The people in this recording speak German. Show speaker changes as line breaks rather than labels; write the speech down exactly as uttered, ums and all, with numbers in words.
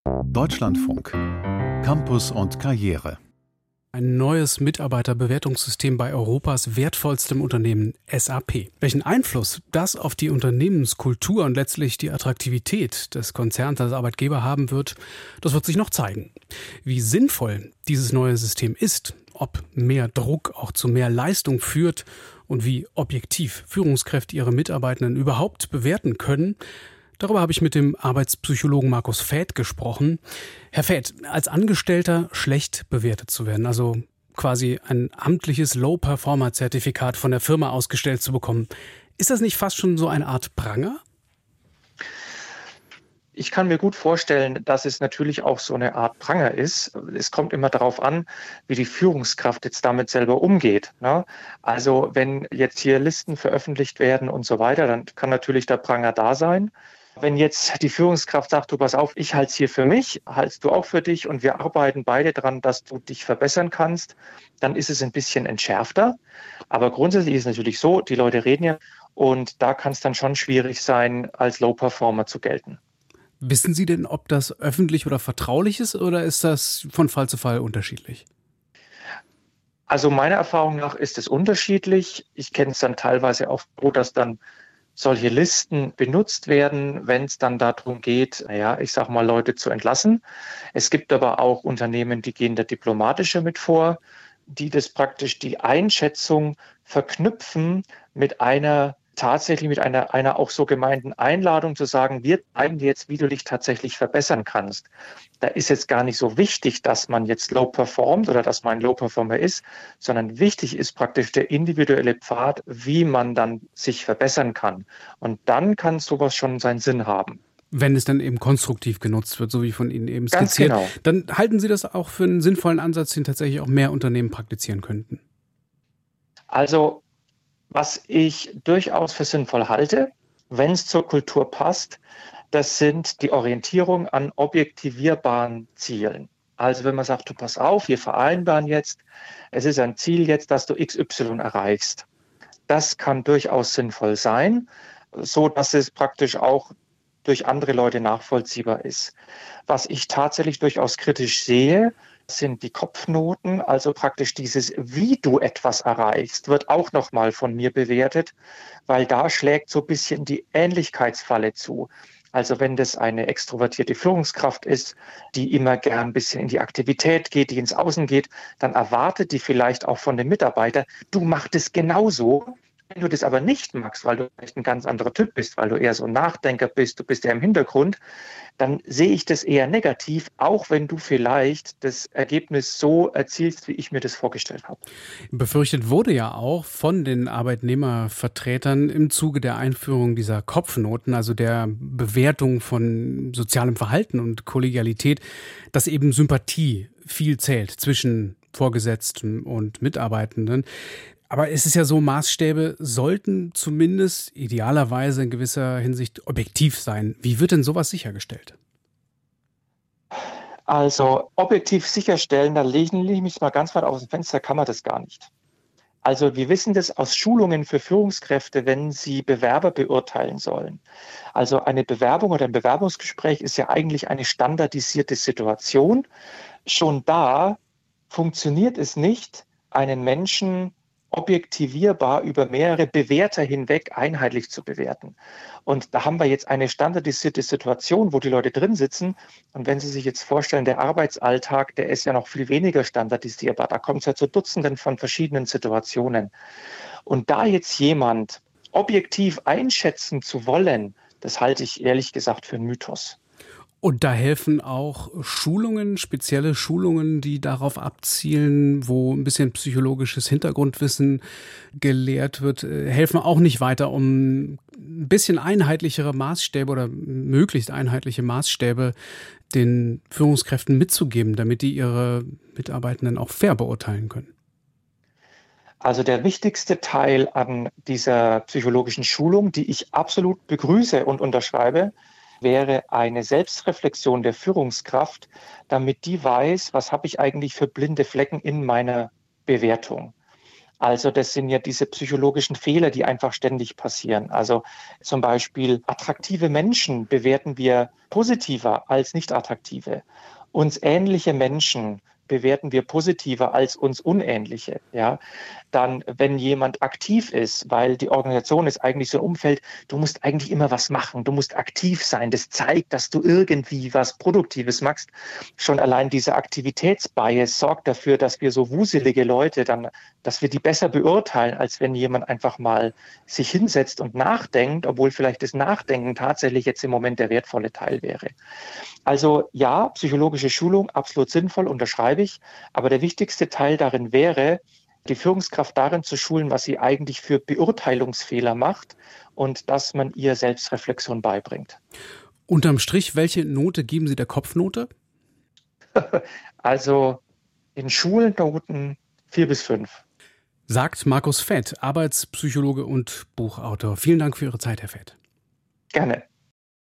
Deutschlandfunk. Campus und Karriere.
Ein neues Mitarbeiterbewertungssystem bei Europas wertvollstem Unternehmen S A P. Welchen Einfluss das auf die Unternehmenskultur und letztlich die Attraktivität des Konzerns als Arbeitgeber haben wird, das wird sich noch zeigen. Wie sinnvoll dieses neue System ist, ob mehr Druck auch zu mehr Leistung führt und wie objektiv Führungskräfte ihre Mitarbeitenden überhaupt bewerten können, darüber habe ich mit dem Arbeitspsychologen Markus Fäth gesprochen. Herr Fäth, als Angestellter schlecht bewertet zu werden, also quasi ein amtliches Low-Performer-Zertifikat von der Firma ausgestellt zu bekommen, ist das nicht fast schon so eine Art Pranger?
Ich kann mir gut vorstellen, dass es natürlich auch so eine Art Pranger ist. Es kommt immer darauf an, wie die Führungskraft jetzt damit selber umgeht, ne? Also wenn jetzt hier Listen veröffentlicht werden und so weiter, dann kann natürlich der Pranger da sein. Wenn jetzt die Führungskraft sagt, du pass auf, ich halte es hier für mich, haltst du auch für dich und wir arbeiten beide dran, dass du dich verbessern kannst, dann ist es ein bisschen entschärfter. Aber grundsätzlich ist es natürlich so, die Leute reden ja und da kann es dann schon schwierig sein, als Low-Performer zu gelten.
Wissen Sie denn, ob das öffentlich oder vertraulich ist oder ist das von Fall zu Fall unterschiedlich?
Also meiner Erfahrung nach ist es unterschiedlich. Ich kenne es dann teilweise auch so, dass dann solche Listen benutzt werden, wenn es dann darum geht, naja, ich sag mal, Leute zu entlassen. Es gibt aber auch Unternehmen, die gehen da diplomatischer mit vor, die das praktisch die Einschätzung verknüpfen mit einer tatsächlich mit einer, einer auch so gemeinten Einladung zu sagen, wir zeigen dir jetzt, wie du dich tatsächlich verbessern kannst. Da ist jetzt gar nicht so wichtig, dass man jetzt low performt oder dass man ein Low Performer ist, sondern wichtig ist praktisch der individuelle Pfad, wie man dann sich verbessern kann. Und dann kann sowas schon seinen Sinn haben.
Wenn es dann eben konstruktiv genutzt wird, so wie von Ihnen eben skizziert,
Ganz genau.
Dann halten Sie das auch für einen sinnvollen Ansatz, den tatsächlich auch mehr Unternehmen praktizieren könnten?
Also was ich durchaus für sinnvoll halte, wenn es zur Kultur passt, das sind die Orientierung an objektivierbaren Zielen. Also wenn man sagt, du pass auf, wir vereinbaren jetzt, es ist ein Ziel jetzt, dass du X Y erreichst. Das kann durchaus sinnvoll sein, so dass es praktisch auch durch andere Leute nachvollziehbar ist. Was ich tatsächlich durchaus kritisch sehe, sind die Kopfnoten, also praktisch dieses, wie du etwas erreichst, wird auch nochmal von mir bewertet, weil da schlägt so ein bisschen die Ähnlichkeitsfalle zu. Also wenn das eine extrovertierte Führungskraft ist, die immer gern ein bisschen in die Aktivität geht, die ins Außen geht, dann erwartet die vielleicht auch von dem Mitarbeiter, du machst es genauso. Wenn du das aber nicht magst, weil du vielleicht ein ganz anderer Typ bist, weil du eher so ein Nachdenker bist, du bist ja im Hintergrund, dann sehe ich das eher negativ, auch wenn du vielleicht das Ergebnis so erzielst, wie ich mir das vorgestellt habe.
Befürchtet wurde ja auch von den Arbeitnehmervertretern im Zuge der Einführung dieser Kopfnoten, also der Bewertung von sozialem Verhalten und Kollegialität, dass eben Sympathie viel zählt zwischen Vorgesetzten und Mitarbeitenden. Aber es ist ja so, Maßstäbe sollten zumindest idealerweise in gewisser Hinsicht objektiv sein. Wie wird denn sowas sichergestellt?
Also objektiv sicherstellen, da lege ich mich mal ganz weit aus dem Fenster, kann man das gar nicht. Also wir wissen das aus Schulungen für Führungskräfte, wenn sie Bewerber beurteilen sollen. Also eine Bewerbung oder ein Bewerbungsgespräch ist ja eigentlich eine standardisierte Situation. Schon da funktioniert es nicht, einen Menschen objektivierbar über mehrere Bewerter hinweg einheitlich zu bewerten. Und da haben wir jetzt eine standardisierte Situation, wo die Leute drin sitzen. Und wenn Sie sich jetzt vorstellen, der Arbeitsalltag, der ist ja noch viel weniger standardisierbar. Da kommt es ja zu Dutzenden von verschiedenen Situationen. Und da jetzt jemand objektiv einschätzen zu wollen, das halte ich ehrlich gesagt für einen Mythos.
Und da helfen auch Schulungen, spezielle Schulungen, die darauf abzielen, wo ein bisschen psychologisches Hintergrundwissen gelehrt wird, helfen auch nicht weiter, um ein bisschen einheitlichere Maßstäbe oder möglichst einheitliche Maßstäbe den Führungskräften mitzugeben, damit die ihre Mitarbeitenden auch fair beurteilen können.
Also der wichtigste Teil an dieser psychologischen Schulung, die ich absolut begrüße und unterschreibe, wäre eine Selbstreflexion der Führungskraft, damit die weiß, was habe ich eigentlich für blinde Flecken in meiner Bewertung. Also das sind ja diese psychologischen Fehler, die einfach ständig passieren. Also zum Beispiel attraktive Menschen bewerten wir positiver als nicht attraktive. Uns ähnliche Menschen bewerten wir positiver als uns unähnliche. Ja? Dann, wenn jemand aktiv ist, weil die Organisation ist eigentlich so ein Umfeld, du musst eigentlich immer was machen, du musst aktiv sein. Das zeigt, dass du irgendwie was Produktives machst. Schon allein diese Aktivitätsbias sorgt dafür, dass wir so wuselige Leute dann, dass wir die besser beurteilen, als wenn jemand einfach mal sich hinsetzt und nachdenkt, obwohl vielleicht das Nachdenken tatsächlich jetzt im Moment der wertvolle Teil wäre. Also ja, psychologische Schulung, absolut sinnvoll, unterschreibe ich. Aber der wichtigste Teil darin wäre, die Führungskraft darin zu schulen, was sie eigentlich für Beurteilungsfehler macht und dass man ihr Selbstreflexion beibringt.
Unterm Strich, welche Note geben Sie der Kopfnote?
Also in Schulnoten vier bis fünf.
Sagt Markus Fett, Arbeitspsychologe und Buchautor. Vielen Dank für Ihre Zeit, Herr Fett.
Gerne.